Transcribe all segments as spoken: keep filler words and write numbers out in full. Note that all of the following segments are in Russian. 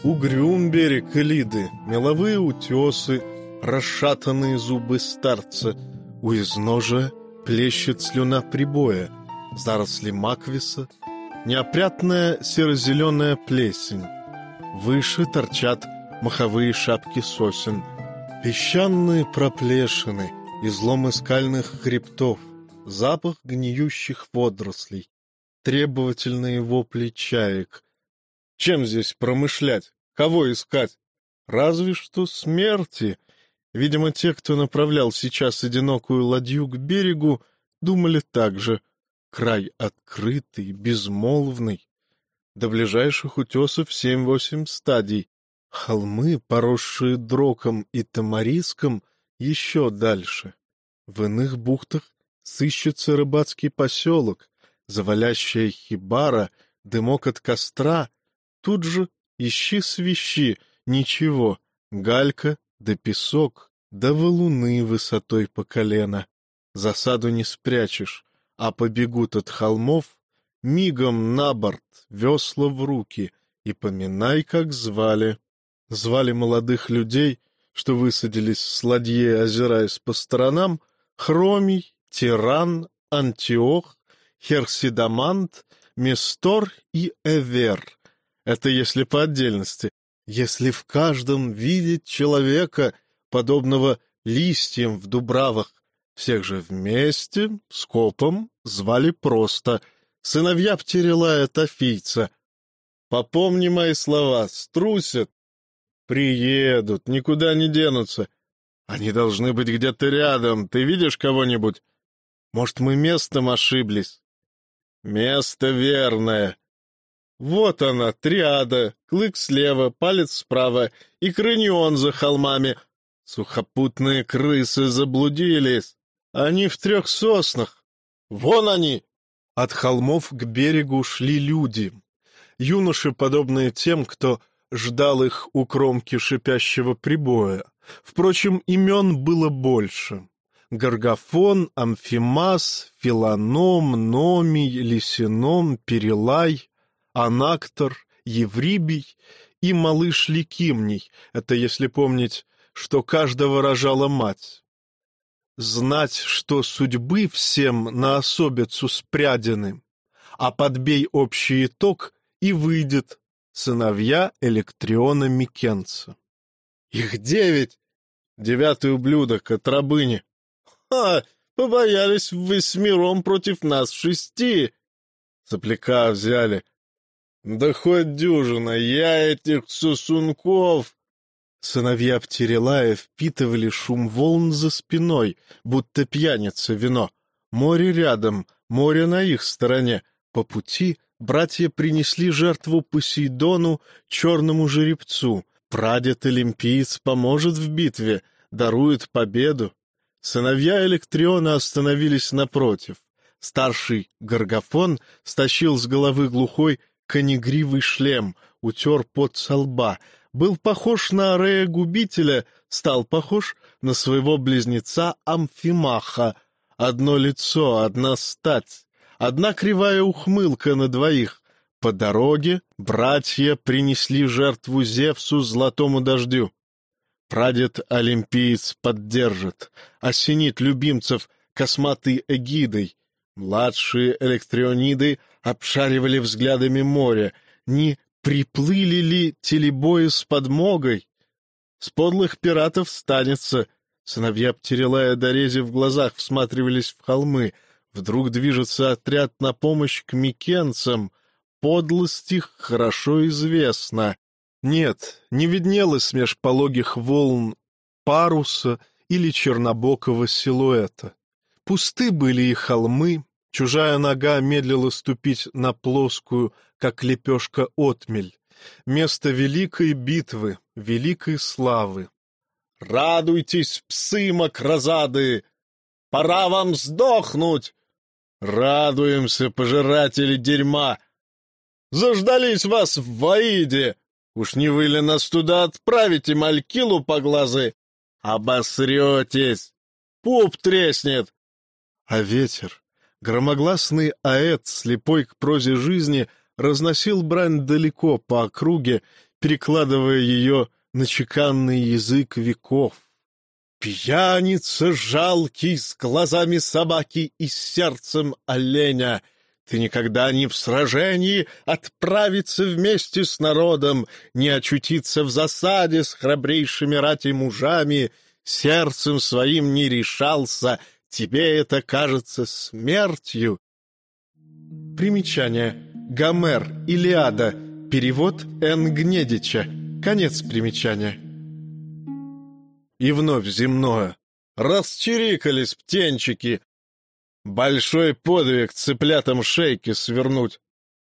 Угрюм берег Элиды, меловые утесы, расшатанные зубы старца. У изножия плещет слюна прибоя, заросли маквиса, неопрятная серо-зеленая плесень. Выше торчат маховые шапки сосен, песчаные проплешины, изломы скальных хребтов, запах гниющих водорослей, требовательные вопли чаек. Чем здесь промышлять? Кого искать? Разве что смерти. Видимо, те, кто направлял сейчас одинокую ладью к берегу, думали так же. Край открытый, безмолвный. До ближайших утесов семь-восемь стадий. Холмы, поросшие дроком и тамариском, еще дальше. В иных бухтах сыщется рыбацкий поселок, завалящая хибара, дымок от костра. Тут же ищи-свищи, ничего, галька да песок, да валуны высотой по колено. Засаду не спрячешь, а побегут от холмов, мигом на борт, весла в руки, и поминай, как звали. Звали молодых людей, что высадились с ладьи, озираясь по сторонам, Хромий, Тиран, Антиох, Херсидамант, Местор и Эвер. Это если по отдельности. Если в каждом видеть человека, подобного листьям в дубравах, всех же вместе, скопом, звали просто сыновья Птерелая Тафийца. Попомни мои слова, струсят. Приедут, никуда не денутся. Они должны быть где-то рядом. Ты видишь кого-нибудь? Может, мы местом ошиблись? Место верное. Вот она, триада, клык слева, палец справа и крынион за холмами. Сухопутные крысы заблудились. Они в трех соснах. Вон они! От холмов к берегу шли люди. Юноши, подобные тем, кто ждал их у кромки шипящего прибоя. Впрочем, имен было больше. Гаргафон, Амфимас, Филоном, Номий, Лисином, Перелай, Анактор, Еврибий и малыш Ликимний. Это если помнить, что каждого рожала мать. Знать, что судьбы всем на особицу спрядены, а подбей общий итог, и выйдет сыновья Электриона Микенца. Их девять. Девятый ублюдок от рабыни. Ха! Побоялись восьмером против нас шести. Сопляка взяли. Да хоть дюжина, я этих сосунков. Сыновья Птерелая впитывали шум волн за спиной, будто пьяница вино. Море рядом, море на их стороне. По пути братья принесли жертву Посейдону, черному жеребцу. Прадед Олимпиец поможет в битве, дарует победу. Сыновья Электриона остановились напротив. Старший Гаргафон стащил с головы глухой конегривый шлем, утер пот со лба. Был похож на Арея-губителя, стал похож на своего близнеца Амфимаха. Одно лицо, одна стать, одна кривая ухмылка на двоих. По дороге братья принесли жертву Зевсу золотому дождю. Прадед Олимпиец поддержит, осенит любимцев косматой эгидой. Младшие электриониды обшаривали взглядами море. Не приплыли ли телебои с подмогой? С подлых пиратов станется. Сыновья Птерелая дорези в глазах всматривались в холмы. Вдруг движется отряд на помощь к микенцам. Подлость их хорошо известна. Нет, не виднелось меж пологих волн паруса или чернобокого силуэта. Пусты были и холмы, чужая нога медлила ступить на плоскую, как лепешка, отмель. Место великой битвы, великой славы. «Радуйтесь, псы макрозады! Пора вам сдохнуть! Радуемся, пожиратели дерьма! Заждались вас в Аиде! Уж не вы ли нас туда отправите, Малькилу по глазы? Обосретесь! Пуп треснет!» А ветер, громогласный аэт, слепой к прозе жизни, разносил брань далеко по округе, перекладывая ее на чеканный язык веков. «Пьяница жалкий, с глазами собаки и сердцем оленя! Ты никогда не в сражении отправиться вместе с народом, не очутиться в засаде с храбрейшими рати мужами, сердцем своим не решался, тебе это кажется смертью». Примечание. Гомер, Илиада. Перевод Н. Гнедича. Конец примечания. И вновь земное. Расчирикались птенчики. Большой подвиг цыплятам шейки свернуть.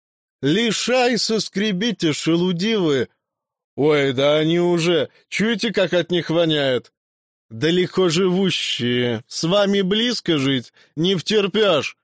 Лишай соскребите, шелудивы. Ой, да они уже, чуете, как от них воняет? Далеко живущие, с вами близко жить не втерпешь.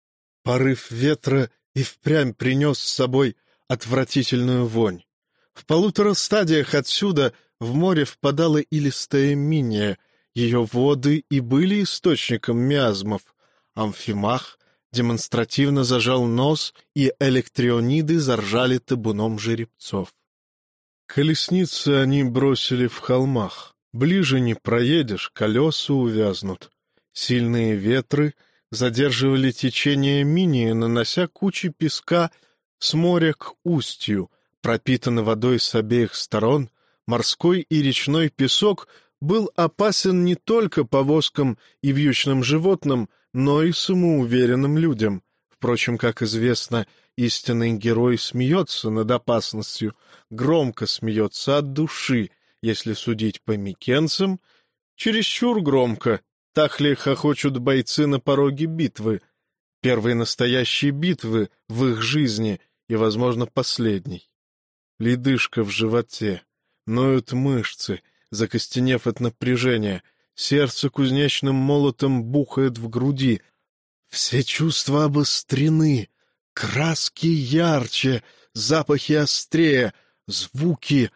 Порыв ветра и впрямь принес с собой отвратительную вонь. В полутора стадиях отсюда в море впадала илистая Миния. Ее воды и были источником миазмов. Амфимах демонстративно зажал нос, и электриониды заржали табуном жеребцов. Колесницы они бросили в холмах. Ближе не проедешь, колеса увязнут. Сильные ветры задерживали течение Минии, нанося кучи песка с моря к устью. Пропитанный водой с обеих сторон, морской и речной песок был опасен не только повозкам и вьючным животным, но и самоуверенным людям. Впрочем, как известно, истинный герой смеется над опасностью, громко смеется от души, если судить по микенцам, чересчур громко. Так ли хохочут бойцы на пороге битвы, первой настоящей битвы в их жизни и, возможно, последней. Ледышка в животе, ноют мышцы, закостенев от напряжения, сердце кузнечным молотом бухает в груди. Все чувства обострены, краски ярче, запахи острее, звуки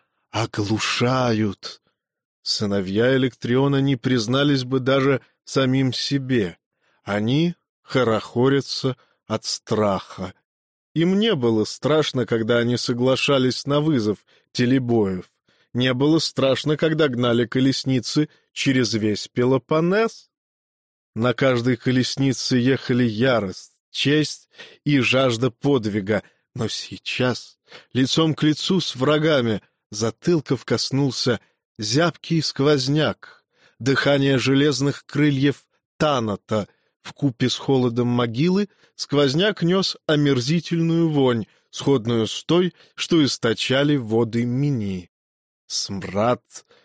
оглушают. Сыновья Электриона не признались бы даже самим себе. Они хорохорятся от страха. Им не было страшно, когда они соглашались на вызов телебоев. Не было страшно, когда гнали колесницы через весь Пелопоннес. На каждой колеснице ехали ярость, честь и жажда подвига. Но сейчас, лицом к лицу с врагами, затылков коснулся зябкий сквозняк, дыхание железных крыльев Таната. Вкупе с холодом могилы сквозняк нес омерзительную вонь, сходную с той, что источали воды Минии. Смрад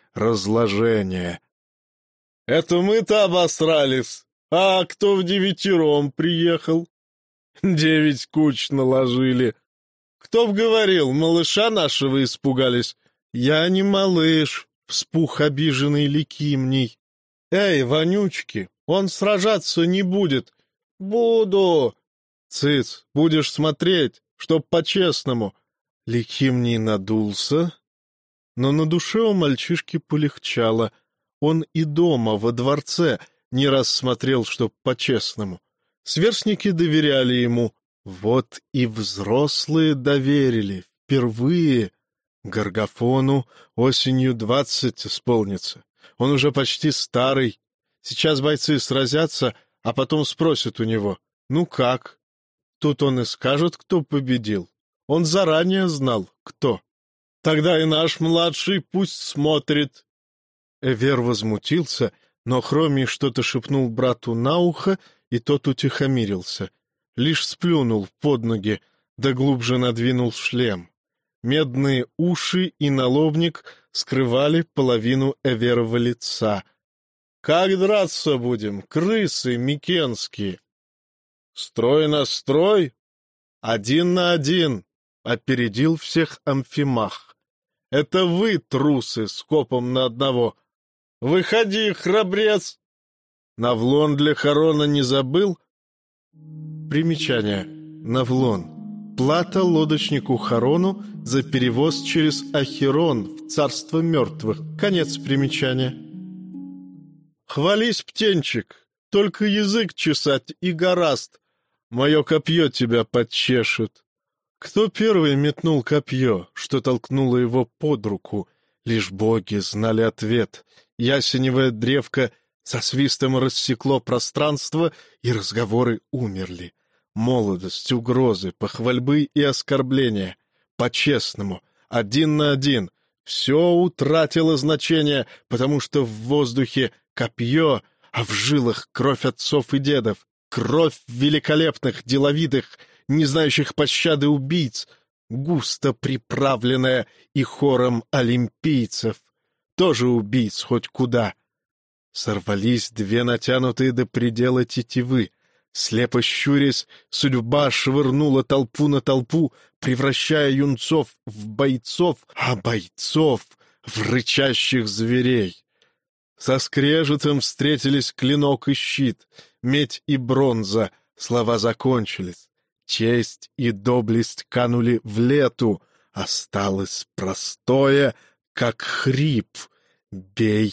разложения. — Это мы-то обосрались, а кто в девятером приехал? Девять куч наложили. Кто б говорил, малыша нашего испугались? Я не малыш, вспух обиженный Ликимний. Эй, вонючки, он сражаться не будет. Буду. Цыц, будешь смотреть, чтоб по-честному. Ликимний надулся, но на душе у мальчишки полегчало. Он и дома, во дворце, не раз смотрел, чтоб по-честному. Сверстники доверяли ему. Вот и взрослые доверили. Впервые. Гаргафону осенью двадцать исполнится. Он уже почти старый. Сейчас бойцы сразятся, а потом спросят у него: «Ну как?» Тут он и скажет, кто победил. Он заранее знал, кто. Тогда и наш младший пусть смотрит. Эвер возмутился, но Хромий что-то шепнул брату на ухо, и тот утихомирился. Лишь сплюнул под ноги, да глубже надвинул шлем. Медные уши и налобник скрывали половину Эверова лица. «Как драться будем, крысы микенские?» «Строй на строй? Один на один!» — опередил всех Амфимах. «Это вы, трусы, скопом на одного! Выходи, храбрец!» Навлон для Харона не забыл? Примечание. Навлон. Плата лодочнику Харону за перевоз через Ахирон в царство мертвых. Конец примечания. Хвались, птенчик, только язык чесать и гораст. Мое копье тебя подчешет. Кто первый метнул копье, что толкнуло его под руку? Лишь боги знали ответ. Ясеневая древко со свистом рассекло пространство, и разговоры умерли. Молодость, угрозы, похвальбы и оскорбления. По-честному, один на один. Все утратило значение, потому что в воздухе копье, а в жилах кровь отцов и дедов, кровь великолепных, деловитых, не знающих пощады убийц, густо приправленная и хором олимпийцев, тоже убийц хоть куда. Сорвались две натянутые до предела тетивы. Слепо щурясь, судьба швырнула толпу на толпу, превращая юнцов в бойцов, а бойцов в рычащих зверей. Со скрежетом встретились клинок и щит, медь и бронза, слова закончились. Честь и доблесть канули в лету, осталось простое, как хрип: бей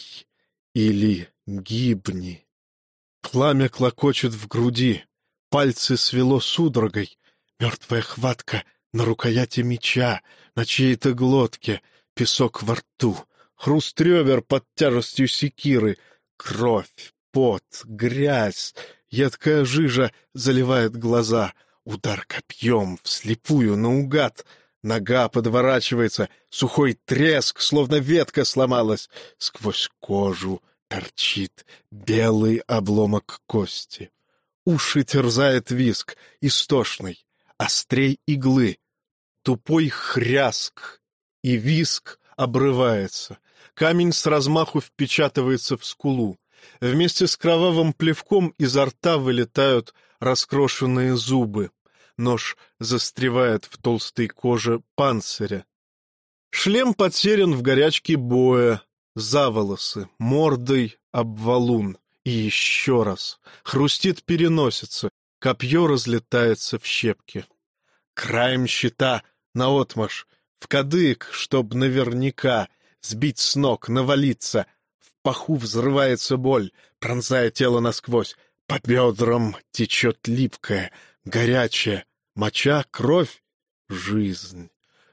или гибни. Пламя клокочет в груди, пальцы свело судорогой, мертвая хватка на рукояти меча, на чьей-то глотке, песок во рту, хруст ребер под тяжестью секиры, кровь, пот, грязь, едкая жижа заливает глаза, удар копьем, вслепую, наугад, нога подворачивается, сухой треск, словно ветка сломалась, сквозь кожу торчит белый обломок кости. Уши терзает визг, истошный, острей иглы, тупой хряск, и визг обрывается. Камень с размаху впечатывается в скулу. Вместе с кровавым плевком изо рта вылетают раскрошенные зубы. Нож застревает в толстой коже панциря. Шлем потерян в горячке боя. За волосы, мордой об валун. И еще раз. Хрустит переносица. Копье разлетается в щепки. Краем щита наотмашь, в кадык, чтоб наверняка сбить с ног, навалиться. В паху взрывается боль, пронзая тело насквозь. По бедрам течет липкая, горячая моча, кровь, жизнь.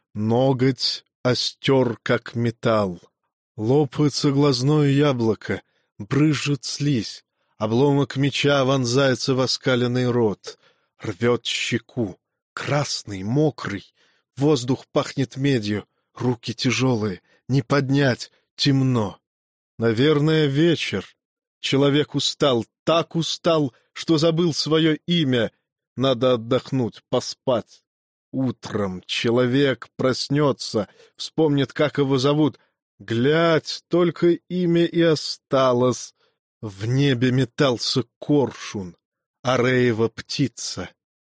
Ноготь остер, как металл. Лопается глазное яблоко, брызжет слизь. Обломок меча вонзается в оскаленный рот, рвет щеку. Красный, мокрый, воздух пахнет медью, руки тяжелые, не поднять, темно. Наверное, вечер. Человек устал, так устал, что забыл свое имя. Надо отдохнуть, поспать. Утром человек проснется, вспомнит, как его зовут. Глядь, только имя и осталось. В небе метался коршун, Ареева птица.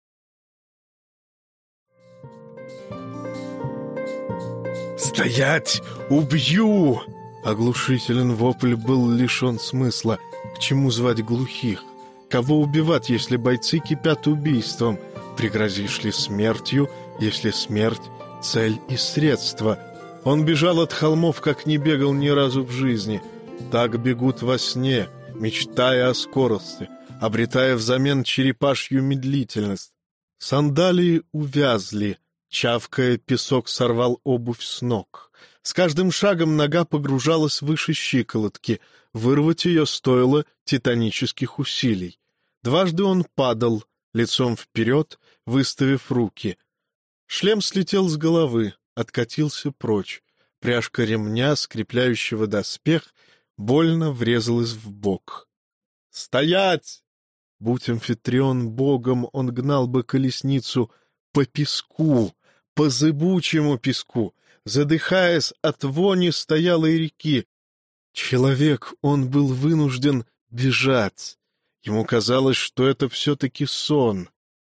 «Стоять! Убью!» Оглушителен вопль был лишен смысла. К чему звать глухих? Кого убивать, если бойцы кипят убийством? Пригрозишь ли смертью, если смерть — цель и средство? Он бежал от холмов, как не бегал ни разу в жизни. Так бегут во сне, мечтая о скорости, обретая взамен черепашью медлительность. Сандалии увязли, чавкая, песок сорвал обувь с ног. С каждым шагом нога погружалась выше щиколотки, вырвать ее стоило титанических усилий. Дважды он падал, лицом вперед, выставив руки. Шлем слетел с головы, откатился прочь. Пряжка ремня, скрепляющего доспех, больно врезалась в бок. «Стоять!» Будь амфитрион богом, он гнал бы колесницу по песку, по зыбучему песку, задыхаясь от вони стоялой реки. Человек, он был вынужден бежать. Ему казалось, что это все-таки сон.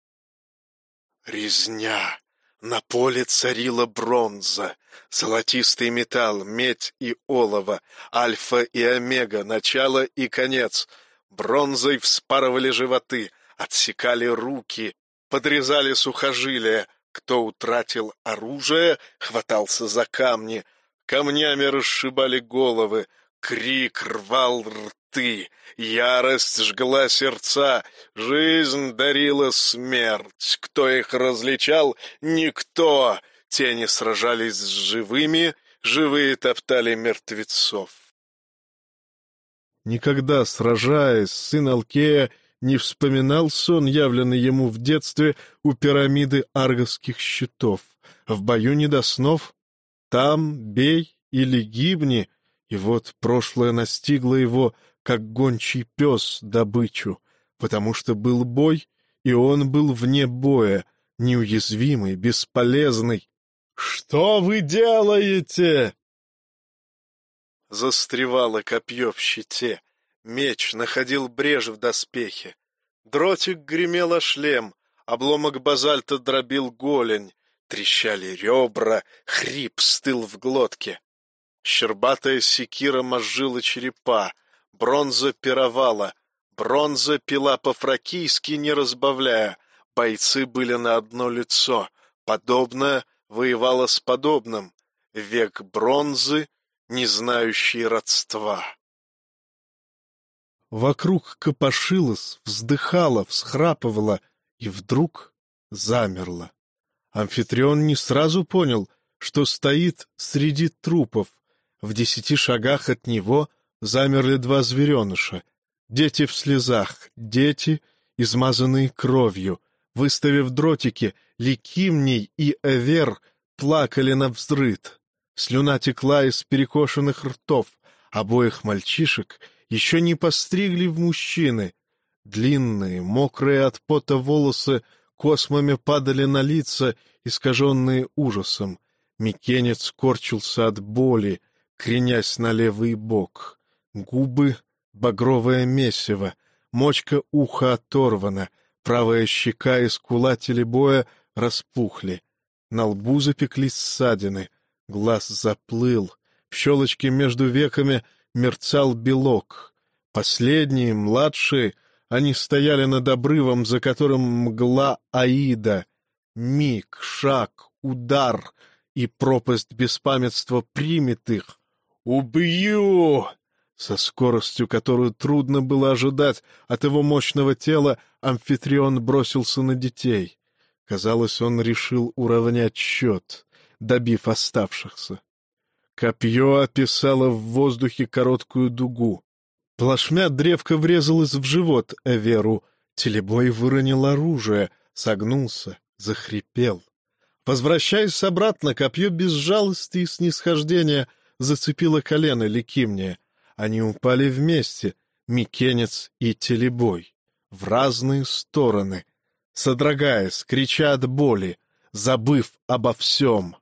Резня. На поле царила бронза, золотистый металл, медь и олово, альфа и омега, начало и конец. Бронзой вспарывали животы, отсекали руки, подрезали сухожилия. Кто утратил оружие, хватался за камни. Камнями расшибали головы, Крик рвал рты, ярость жгла сердца, жизнь дарила смерть. Кто их различал? Никто. Тени сражались с живыми, живые топтали мертвецов. Никогда, сражаясь, сын Алкея не вспоминал сон, явленный ему в детстве у пирамиды аргосских щитов. В бою не до снов. Там бей или гибни, и вот прошлое настигло его, как гончий пес, добычу, потому что был бой, и он был вне боя, неуязвимый, бесполезный. «Что вы делаете?» Застревало копье в щите, меч находил брешь в доспехе. Дротик гремел о шлем, обломок базальта дробил голень, трещали ребра, хрип стыл в глотке. Щербатая секира мозжила черепа, бронза пировала, бронза пила по-фракийски, не разбавляя. Бойцы были на одно лицо, подобное воевало с подобным. Век бронзы, не знающий родства. Вокруг копошилась, вздыхала, всхрапывала и вдруг замерла. Амфитрион не сразу понял, что стоит среди трупов. В десяти шагах от него замерли два звереныша. Дети в слезах, дети, измазанные кровью. Выставив дротики, Ликимний и Эвер плакали навзрыд. Слюна текла из перекошенных ртов. Обоих мальчишек еще не постригли в мужчины. Длинные, мокрые от пота волосы космами падали на лица, искаженные ужасом. Микенец корчился от боли, кренясь на левый бок. Губы — багровое месиво, мочка уха оторвана, правая щека и скула телебоя распухли. На лбу запеклись ссадины, глаз заплыл, в щелочке между веками мерцал белок. Последние, младшие, они стояли над обрывом, за которым мгла Аида. Миг, шаг, удар, и пропасть беспамятства примет их. «Убью!» Со скоростью, которую трудно было ожидать от его мощного тела, Амфитрион бросился на детей. Казалось, он решил уравнять счет, добив оставшихся. Копье описало в воздухе короткую дугу. Плашмя древко врезалось в живот Эверу. Телебой выронил оружие, согнулся, захрипел. Возвращаясь обратно, копье без жалости и снисхождения зацепило колено Ликимния. Они упали вместе, Микенец и Телебой, в разные стороны, содрогаясь, крича от боли, забыв обо всем.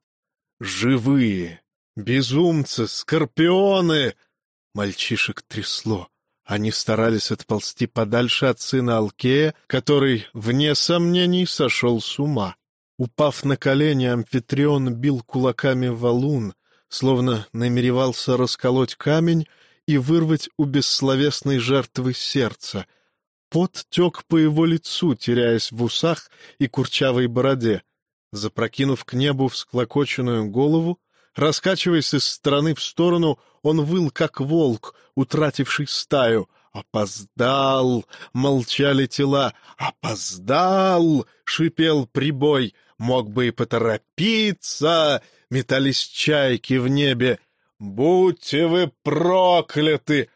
Живые, безумцы, скорпионы! Мальчишек трясло. Они старались отползти подальше от сына Алкея, который, вне сомнений, сошел с ума. Упав на колени, Амфитрион бил кулаками валун, словно намеревался расколоть камень и вырвать у бессловесной жертвы сердце. Пот тек по его лицу, теряясь в усах и курчавой бороде. Запрокинув к небу всклокоченную голову, раскачиваясь из стороны в сторону, он выл, как волк, утративший стаю. «Опоздал!» — молчали тела. «Опоздал!» — шипел прибой. «Мог бы и поторопиться!» — метались чайки в небе. «Будьте вы прокляты!»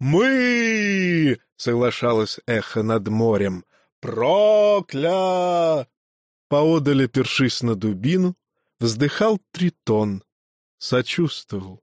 «Мы!» — соглашалось эхо над морем. «Прокля!» Поодаль, опершись на дубину, вздыхал Тритон. Сочувствовал.